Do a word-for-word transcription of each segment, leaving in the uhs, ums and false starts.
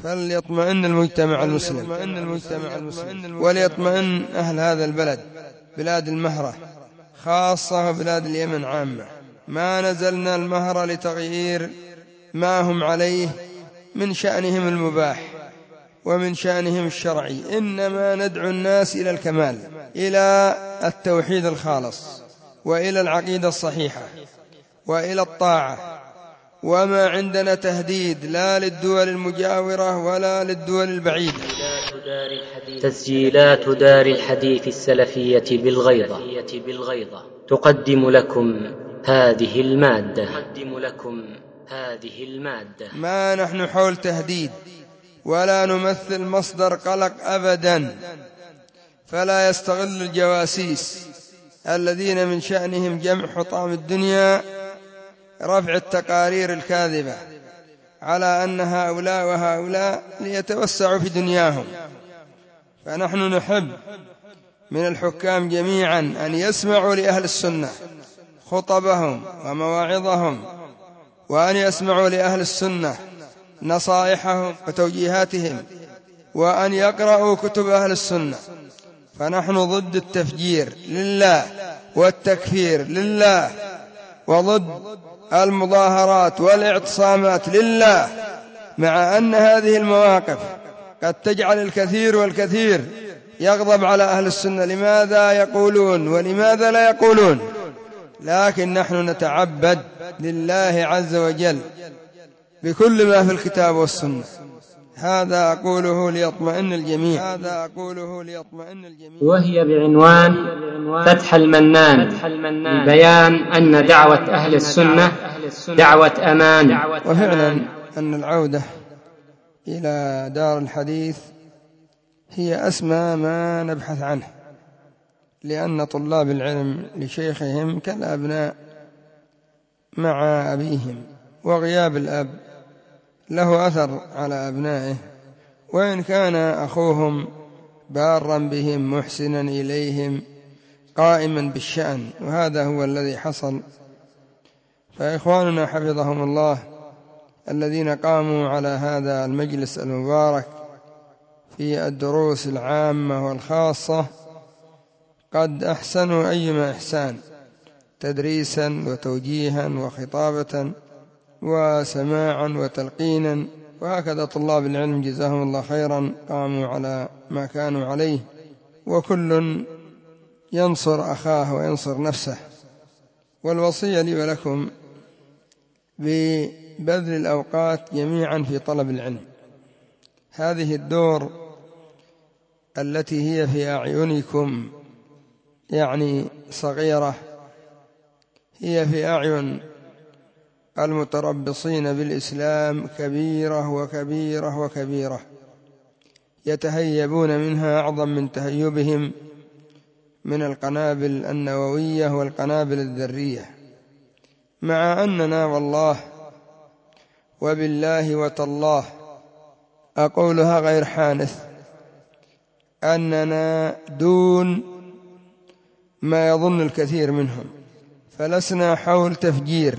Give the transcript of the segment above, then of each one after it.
فليطمئن المجتمع المسلم وليطمئن أهل هذا البلد بلاد المهرة خاصة وبلاد اليمن عامة. ما نزلنا المهرة لتغيير ما هم عليه من شأنهم المباح ومن شأنهم الشرعي، إنما ندعو الناس إلى الكمال، إلى التوحيد الخالص، وإلى العقيدة الصحيحة، وإلى الطاعة. وما عندنا تهديد لا للدول المجاورة ولا للدول البعيدة. تسجيلات دار الحديث السلفية بالغيضة تقدم لكم هذه المادة ما نحن حول تهديد ولا نمثل مصدر قلق أبدا، فلا يستغل الجواسيس الذين من شأنهم جمع حطام الدنيا رفع التقارير الكاذبة على أن هؤلاء وهؤلاء ليتوسعوا في دنياهم. فنحن نحب من الحكام جميعا أن يسمعوا لأهل السنة خطبهم ومواعظهم، وأن يسمعوا لأهل السنة نصائحهم وتوجيهاتهم، وأن يقرأوا كتب أهل السنة. فنحن ضد التفجير لله والتكفير لله، وضد المظاهرات والاعتصامات لله، مع أن هذه المواقف قد تجعل الكثير والكثير يغضب على أهل السنة لماذا يقولون ولماذا لا يقولون، لكن نحن نتعبد لله عز وجل بكل ما في الكتاب والسنة. هذا أقوله ليطمئن الجميع هذا أقوله ليطمئن الجميع وهي بعنوان فتح المنان لبيان أن دعوة أهل السنة دعوة أمان. وفعلا أن العودة إلى دار الحديث هي أسمى ما نبحث عنه، لأن طلاب العلم لشيخهم كالأبناء مع أبيهم، وغياب الأب له أثر على أبنائه، وإن كان أخوهم بارا بهم محسنا إليهم قائما بالشأن، وهذا هو الذي حصل. فإخواننا حفظهم الله الذين قاموا على هذا المجلس المبارك في الدروس العامة والخاصة قد أحسنوا أيما إحسان تدريسا وتوجيها وخطابة وسماعا وتلقينا، وهكذا طلاب العلم جزاهم الله خيرا قاموا على ما كانوا عليه، وكل ينصر أخاه وينصر نفسه. والوصية لي ولكم ببذل الأوقات جميعا في طلب العلم. هذه الدور التي هي في أعينكم يعني صغيرة، هي في أعين المتربصين بالإسلام كبيرة وكبيرة وكبيرة، يتهيبون منها أعظم من تهيبهم من القنابل النووية والقنابل الذرية، مع أننا والله وبالله وتالله أقولها غير حانث أننا دون ما يظن الكثير منهم، فلسنا حول تفجير،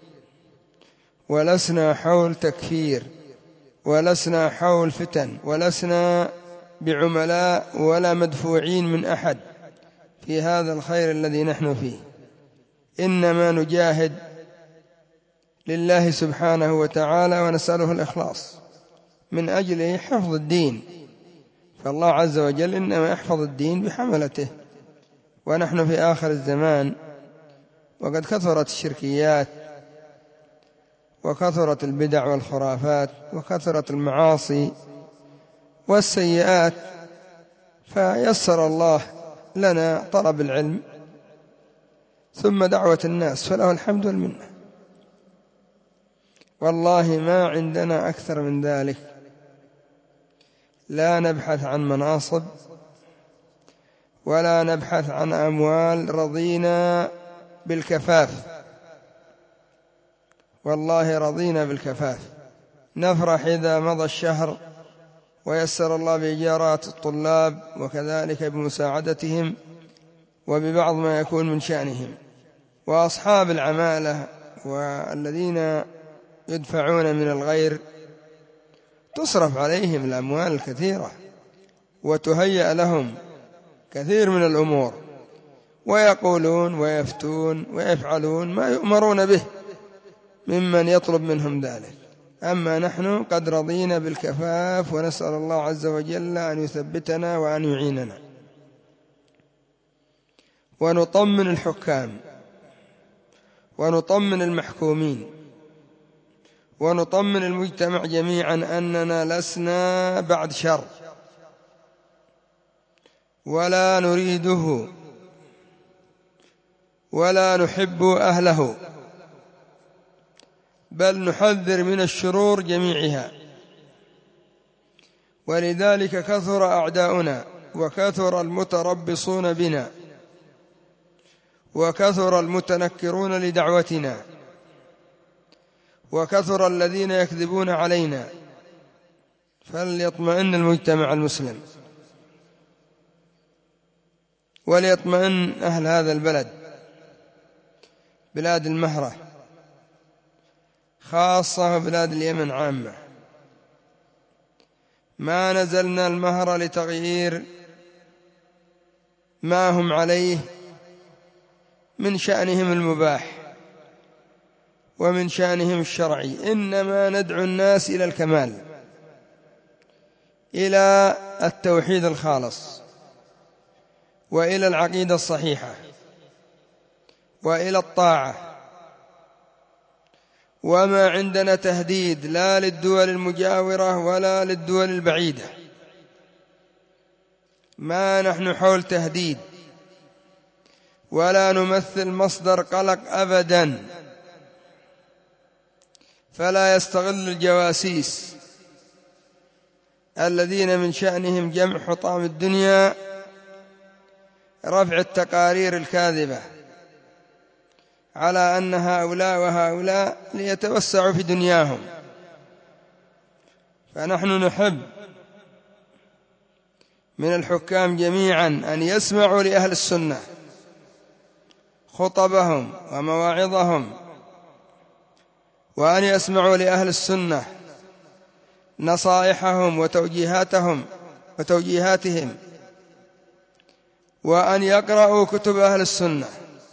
ولسنا حول تكفير، ولسنا حول فتن، ولسنا بعملاء ولا مدفوعين من أحد في هذا الخير الذي نحن فيه، إنما نجاهد لله سبحانه وتعالى ونسأله الإخلاص من أجل حفظ الدين، فالله عز وجل إنما يحفظ الدين بحملته. ونحن في آخر الزمان، وقد كثرت الشركيات وكثرت البدع والخرافات وكثرت المعاصي والسيئات، فيسر الله لنا طلب العلم ثم دعوة الناس، فله الحمد والمنة. والله ما عندنا أكثر من ذلك، لا نبحث عن مناصب ولا نبحث عن أموال، رضينا بالكفاف، والله رضينا بالكفاف. نفرح إذا مضى الشهر ويسر الله بإجارات الطلاب وكذلك بمساعدتهم وببعض ما يكون من شأنهم، وأصحاب العمالة والذين يدفعون من الغير تصرف عليهم الأموال الكثيرة وتهيأ لهم كثير من الأمور، ويقولون ويفتون ويفعلون ما يؤمرون به ممن يطلب منهم ذلك. أما نحن قد رضينا بالكفاف، ونسأل الله عز وجل أن يثبتنا وأن يعيننا، ونطمن الحكام ونطمن المحكومين ونطمن المجتمع جميعا أننا لسنا بعد شر ولا نريده ولا نحب أهله، بل نحذر من الشرور جميعها. ولذلك كثر أعداؤنا وكثر المتربصون بنا وكثر المتنكرون لدعوتنا وكثر الذين يكذبون علينا. فليطمئن المجتمع المسلم وليطمئن أهل هذا البلد، بلاد المهرة خاصة وبلاد اليمن عامة. ما نزلنا المهرة لتغيير ما هم عليه من شأنهم المباح ومن شأنهم الشرعي، إنما ندعو الناس إلى الكمال، إلى التوحيد الخالص، وإلى العقيدة الصحيحة، وإلى الطاعة. وما عندنا تهديد لا للدول المجاورة ولا للدول البعيدة، ما نحن حول تهديد ولا نمثل مصدر قلق أبدا. فلا يستغل الجواسيس الذين من شأنهم جمع حطام الدنيا رفع التقارير الكاذبة على أن هؤلاء وهؤلاء ليتوسعوا في دنياهم. فنحن نحب من الحكام جميعا أن يسمعوا لأهل السنة خطبهم ومواعظهم، وأن يسمعوا لأهل السنة نصائحهم وتوجيهاتهم وتوجيهاتهم، وأن يقرأوا كتب أهل السنة.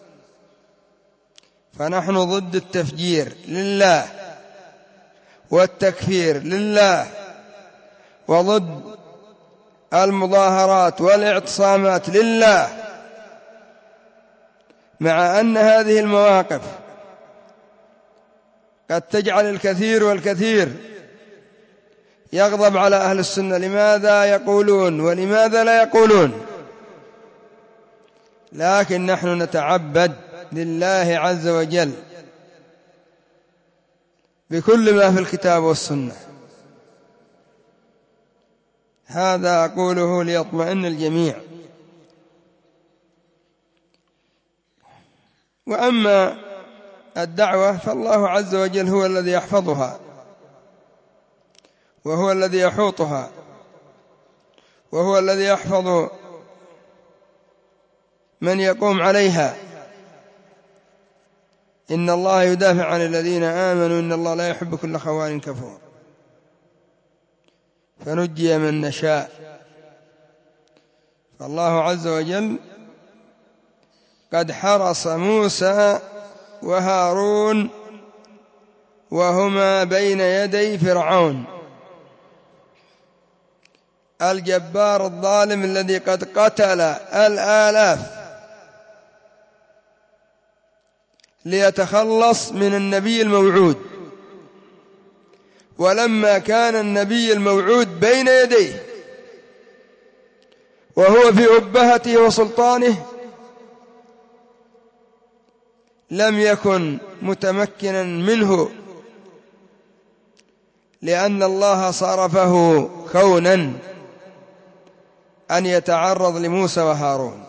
فنحن ضد التفجير لله والتكفير لله، وضد المظاهرات والاعتصامات لله، مع أن هذه المواقف قد تجعل الكثير والكثير يغضب على أهل السنة. لماذا يقولون ولماذا لا يقولون؟ لكن نحن نتعبد لله عز وجل بكل ما في الكتاب والسنة. هذا أقوله ليطمئن الجميع. وأما الدعوة فالله عز وجل هو الذي يحفظها، وهو الذي يحوطها، وهو الذي يحفظ من يقوم عليها. إن الله يدافع عن الذين آمنوا إن الله لا يحب كل خوان كفور. فنجي من نشاء. فالله عز وجل قد حرس موسى وهارون وهما بين يدي فرعون الجبار الظالم الذي قد قتل الآلاف ليتخلص من النبي الموعود. ولما كان النبي الموعود بين يديه وهو في أبهته وسلطانه لم يكن متمكنا منه، لأن الله صرفه كونا أن يتعرض لموسى وهارون،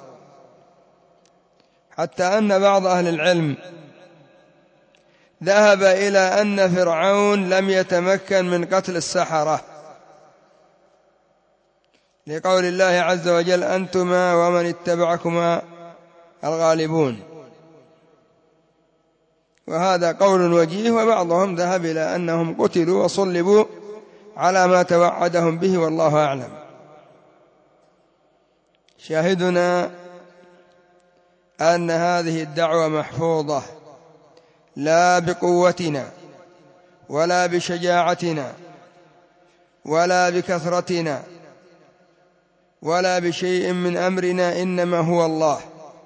حتى أن بعض أهل العلم ذهب إلى أن فرعون لم يتمكن من قتل السحرة، لقول الله عز وجل أنتما ومن اتبعكما الغالبون. وهذا قول وجيه. وبعضهم ذهب إلى أنهم قتلوا وصلبوا على ما توعدهم به، والله أعلم. شاهدنا أن هذه الدعوة محفوظة، لا بقوتنا ولا بشجاعتنا ولا بكثرتنا ولا بشيء من أمرنا، إنما هو الله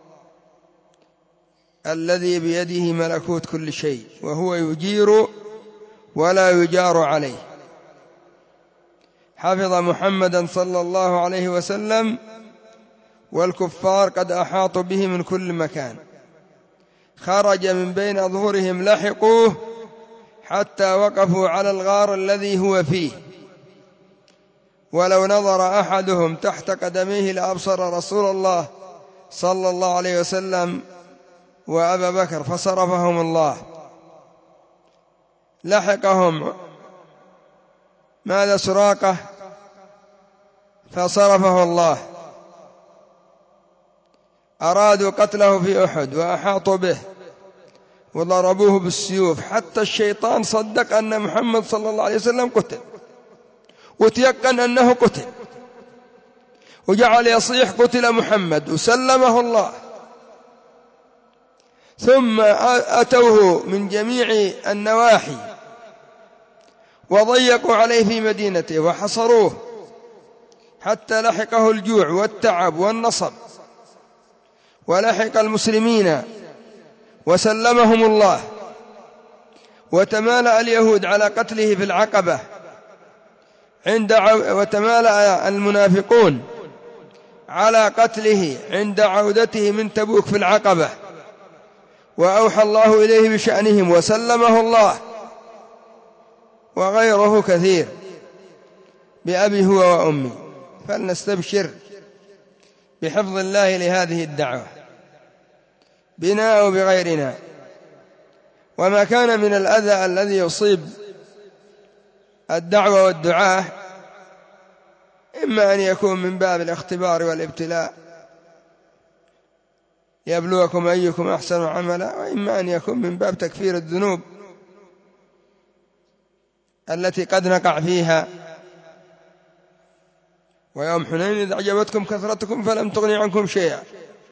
الذي بيده ملكوت كل شيء، وهو يجير ولا يجار عليه. حفظ محمدا صلى الله عليه وسلم، والكفار قد أحاطوا به من كل مكان. خرج من بين أظهرهم لحقوه حتى وقفوا على الغار الذي هو فيه، ولو نظر أحدهم تحت قدميه لأبصر رسول الله صلى الله عليه وسلم وأبا بكر فصرفهم الله. لحقهم ماذا سراقة فصرفه الله. أرادوا قتله في أحد وأحاطوا به وضربوه بالسيوف، حتى الشيطان صدق أن محمد صلى الله عليه وسلم قتل، وتيقن أنه قتل، وجعل يصيح قتل محمد وسلمه الله. ثم أتوه من جميع النواحي وضيقوا عليه في مدينته وحصروه حتى لحقه الجوع والتعب والنصب، ولحق المسلمين وسلمهم الله. وتمالأ اليهود على قتله في العقبة عند وتمالأ المنافقون على قتله عند عودته من تبوك في العقبة، وأوحى الله إليه بشأنهم وسلمه الله. وغيره كثير بأبي هو وأمي. فلنستبشر بحفظ الله لهذه الدعوة بنا وبغيرنا. وما كان من الأذى الذي يصيب الدعوة والدعاة إما أن يكون من باب الاختبار والابتلاء يبلوكم أيكم أحسن عملا، وإما أن يكون من باب تكفير الذنوب التي قد نقع فيها. ويوم حنين إذ أعجبتكم كثرتكم فلم تغن عنكم شيئا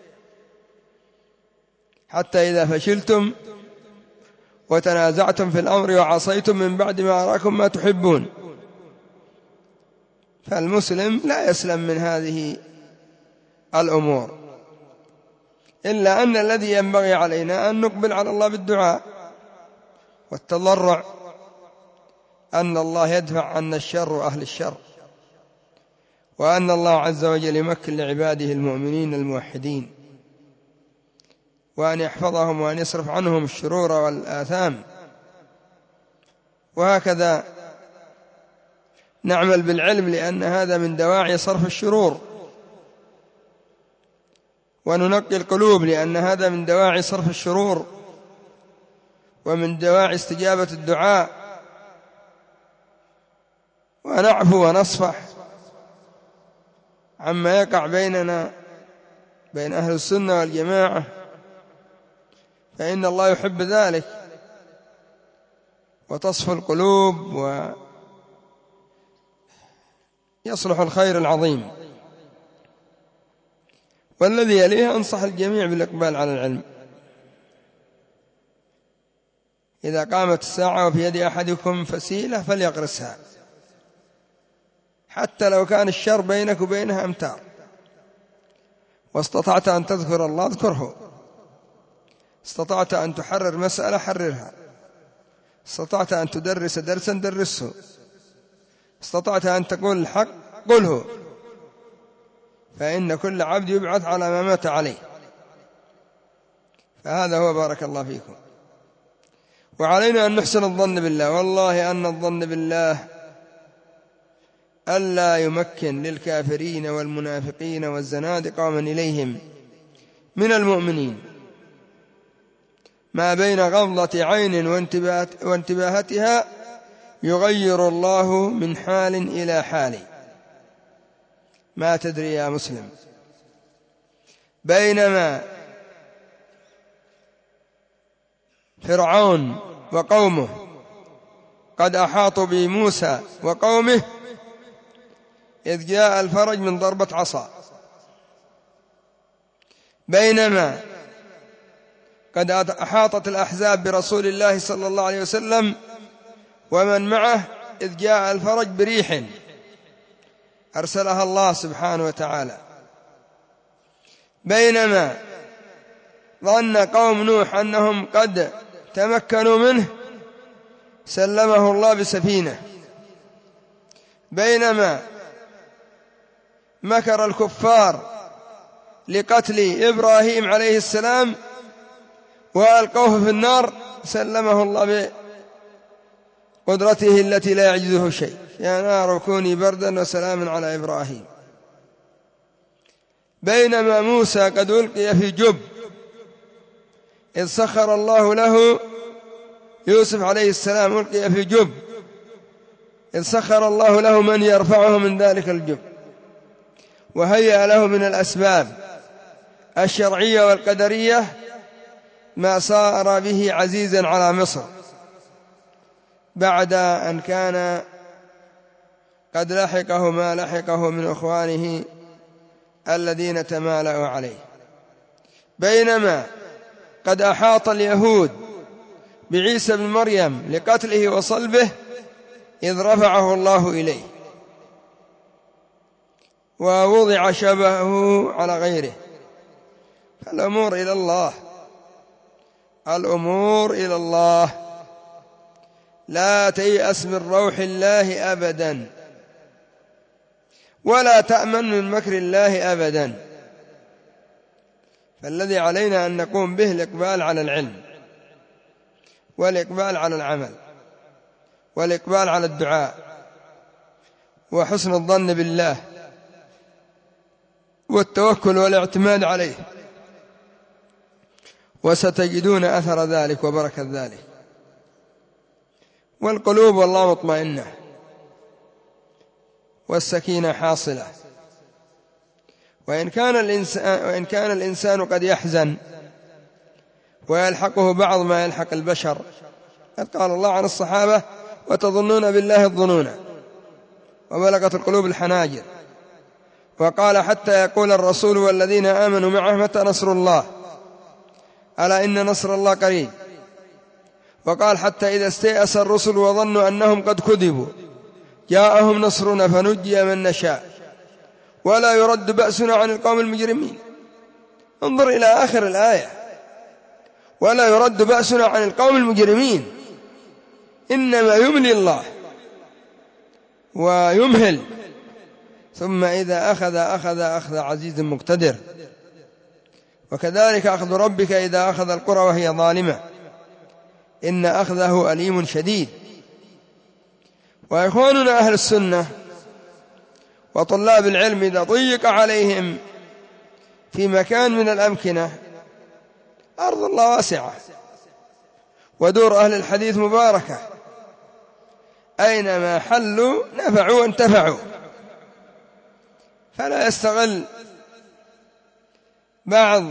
حتى إذا فشلتم وتنازعتم في الأمر وعصيتم من بعد ما أراكم ما تحبون. فالمسلم لا يسلم من هذه الأمور، إلا أن الذي ينبغي علينا أن نقبل على الله بالدعاء والتضرع، أن الله يدفع عنا الشر وأهل الشر، وأن الله عز وجل يمكن لعباده المؤمنين الموحدين، وأن يحفظهم وأن يصرف عنهم الشرور والآثام. وهكذا نعمل بالعلم، لأن هذا من دواعي صرف الشرور، وننقي القلوب لأن هذا من دواعي صرف الشرور ومن دواعي استجابة الدعاء، ونعفو ونصفح عما يقع بيننا بين أهل السنة والجماعة، فإن الله يحب ذلك، وتصفو القلوب ويصلح الخير العظيم. والذي يليه أنصح الجميع بالإقبال على العلم. إذا قامت الساعة وفي يد أحدكم فسيلة فليغرسها، حتى لو كان الشر بينك وبينها أمتار، واستطعت أن تذكر الله اذكره، استطعت أن تحرر مسألة حررها، استطعت أن تدرس درسا درسه، استطعت أن تقول الحق قله، فإن كل عبد يبعث على ما مات عليه. فهذا هو بارك الله فيكم. وعلينا أن نحسن الظن بالله، والله أن الظن بالله ألا يمكن للكافرين والمنافقين والزنادقة ومن إليهم من المؤمنين ما بين غمضة عين وانتباهتها يغير الله من حال إلى حال. ما تدري يا مسلم، بينما فرعون وقومه قد أحاطوا بموسى وقومه إذ جاء الفرج من ضربة عصا، بينما قد أحاطت الأحزاب برسول الله صلى الله عليه وسلم ومن معه إذ جاء الفرج بريح أرسلها الله سبحانه وتعالى، بينما ظن قوم نوح أنهم قد تمكنوا منه سلمه الله بسفينة، بينما مكر الكفار لقتل إبراهيم عليه السلام وألقوه في النار سلمه الله بقدرته التي لا يعجزه شيء: يا نار كوني بردا وسلاما على إبراهيم. بينما موسى قد ألقي في جب إذ سخر الله له يوسف عليه السلام، ألقي في جب إذ سخر الله له من يرفعه من ذلك الجب، وهيأ له من الأسباب الشرعية والقدرية ما صار به عزيزا على مصر بعد أن كان قد لحقه ما لحقه من إخوانه الذين تمالأوا عليه. بينما قد أحاط اليهود بعيسى بن مريم لقتله وصلبه إذ رفعه الله إليه ووضع شبهه على غيره. فالأمور إلى الله، الأمور إلى الله، لا تيأس من روح الله أبدا، ولا تأمن من مكر الله أبدا. فالذي علينا أن نقوم به الإقبال على العلم، والإقبال على العمل، والإقبال على الدعاء، وحسن الظن بالله، والتوكل والاعتماد عليه، وستجدون أثر ذلك وبركة ذلك. والقلوب والله مطمئنة، والسكينة حاصلة. وإن كان الإنسان, وإن كان الإنسان قد يحزن ويلحقه بعض ما يلحق البشر، قد قال الله عن الصحابة: وتظنون بالله الظنون وبلغت القلوب الحناجر. وقال: حتى يقول الرسول والذين آمنوا معه: متى نصر الله؟ ألا إن نصر الله قريب. وقال: حتى إذا استيأس الرسل وظنوا أنهم قد كذبوا جاءهم نصرنا فنجي من نشاء ولا يرد بأسنا عن القوم المجرمين. انظر إلى آخر الآية: ولا يرد بأسنا عن القوم المجرمين. إنما يملي الله ويمهل، ثم إذا أخذ أخذ أخذ عزيز مقتدر. وكذلك أخذ ربك إذا أخذ القرى وهي ظالمة إن أخذه أليم شديد. وإخواننا أهل السنة وطلاب العلم إذا ضيق عليهم في مكان من الأمكنة، أرض الله واسعة ودور أهل الحديث مباركة، أينما حلوا نفعوا وانتفعوا. فلا يستغل بعض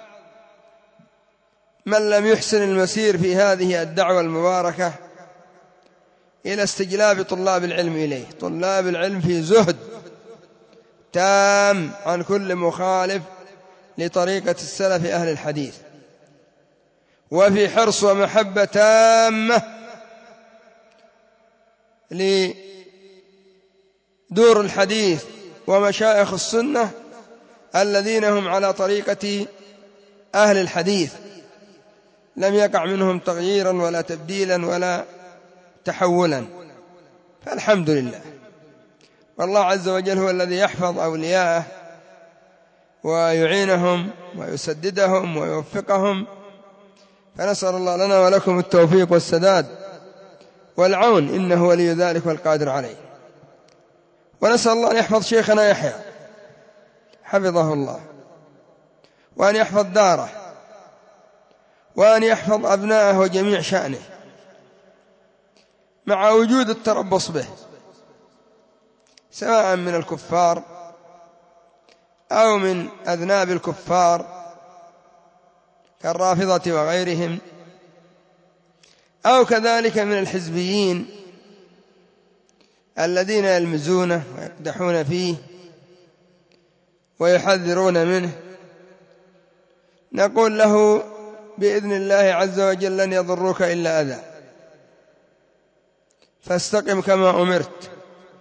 من لم يحسن المسير في هذه الدعوة المباركة إلى استجلاب طلاب العلم إليه. طلاب العلم في زهد تام عن كل مخالف لطريقة السلف أهل الحديث، وفي حرص ومحبة تامة لدور الحديث ومشايخ السنة الذين هم على طريقة أهل الحديث، لم يقع منهم تغييرا ولا تبديلا ولا تحولا. فالحمد لله. والله عز وجل هو الذي يحفظ أولياءه ويعينهم ويسددهم ويوفقهم. فنسأل الله لنا ولكم التوفيق والسداد والعون، إنه ولي ذلك والقادر عليه. ونسأل الله أن يحفظ شيخنا يحيى حفظه الله، وأن يحفظ داره، وأن يحفظ أبناءه وجميع شأنه، مع وجود التربص به سواء من الكفار أو من أذناب الكفار كالرافضة وغيرهم، أو كذلك من الحزبيين الذين يلمزونه ويقدحون فيه ويحذرون منه، نقول له بإذن الله عز وجل لن يضروك إلا أذى، فاستقم كما أمرت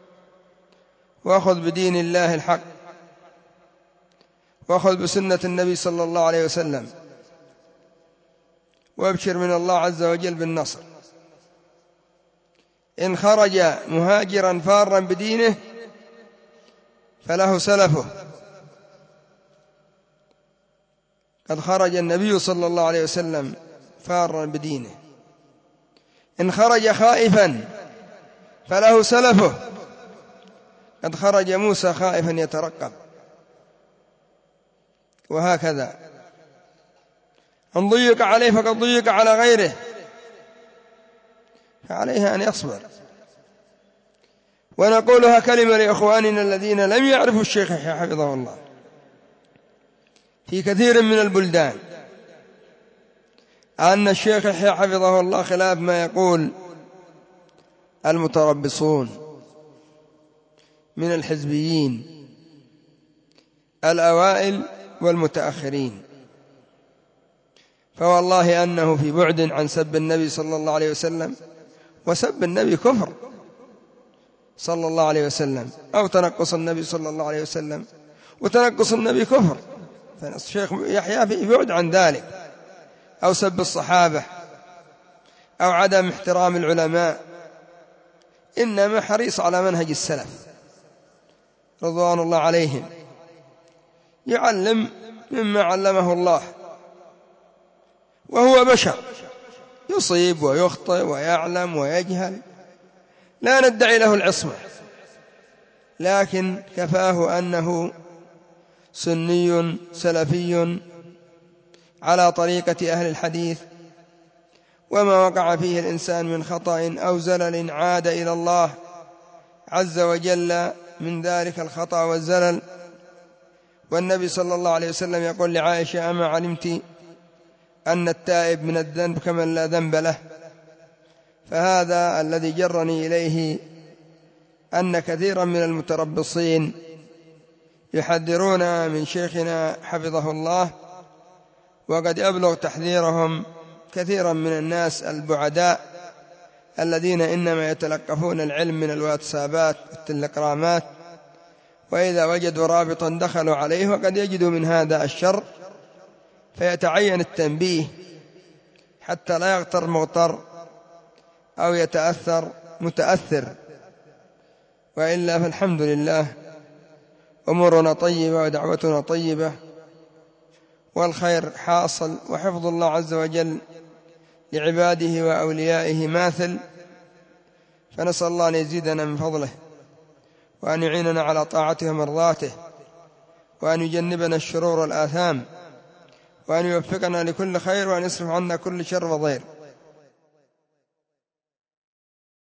وأخذ بدين الله الحق وأخذ بسنة النبي صلى الله عليه وسلم، وابشر من الله عز وجل بالنصر. إن خرج مهاجرا فارا بدينه فله سلفه، قد خرج النبي صلى الله عليه وسلم فارا بدينه. إن خرج خائفا فله سلفه، قد خرج موسى خائفا يترقب. وهكذا إن ضيق عليه فقد ضيق على غيره، فعليه أن يصبر. ونقولها كلمة لإخواننا الذين لم يعرفوا الشيخ يحيى حفظه الله في كثير من البلدان، أن الشيخ يحيى حفظه الله خلاف ما يقول المتربصون من الحزبيين الأوائل والمتأخرين، فوالله أنه في بعد عن سب النبي صلى الله عليه وسلم، وسب النبي كفر صلى الله عليه وسلم، أو تنقص النبي صلى الله عليه وسلم، وتنقص النبي كفر، فالشيخ يحيى في بعد عن ذلك، أو سب الصحابة أو عدم احترام العلماء، إنما حريص على منهج السلف رضوان الله عليهم، يعلم مما علمه الله، وهو بشر يصيب ويخطئ ويعلم ويجهل، لا ندعي له العصمة، لكن كفاه أنه سني سلفي على طريقة أهل الحديث، وما وقع فيه الإنسان من خطأ أو زلل عاد إلى الله عز وجل من ذلك الخطأ والزلل. والنبي صلى الله عليه وسلم يقول لعائشة: أما علمت أن التائب من الذنب كمن لا ذنب له؟ فهذا الذي جرني إليه أن كثيرا من المتربصين يحذرون من شيخنا حفظه الله، وقد يبلغ تحذيرهم كثيرا من الناس البعداء الذين إنما يتلقفون العلم من الواتسابات والتلقرامات، وإذا وجدوا رابطا دخلوا عليه، وقد يجدوا من هذا الشر، فيتعين التنبيه حتى لا يغتر مغتر أو يتأثر متأثر. وإلا فالحمد لله أمورنا طيبة ودعوتنا طيبة والخير حاصل، وحفظ الله عز وجل لعباده وأوليائه ماثل، فنسأل الله أن يزيدنا من فضله، وأن يعيننا على طاعته ومرضاته، وأن يجنبنا الشرور والآثام، وأن يوفقنا لكل خير، وأن يصرف عنا كل شر وضير.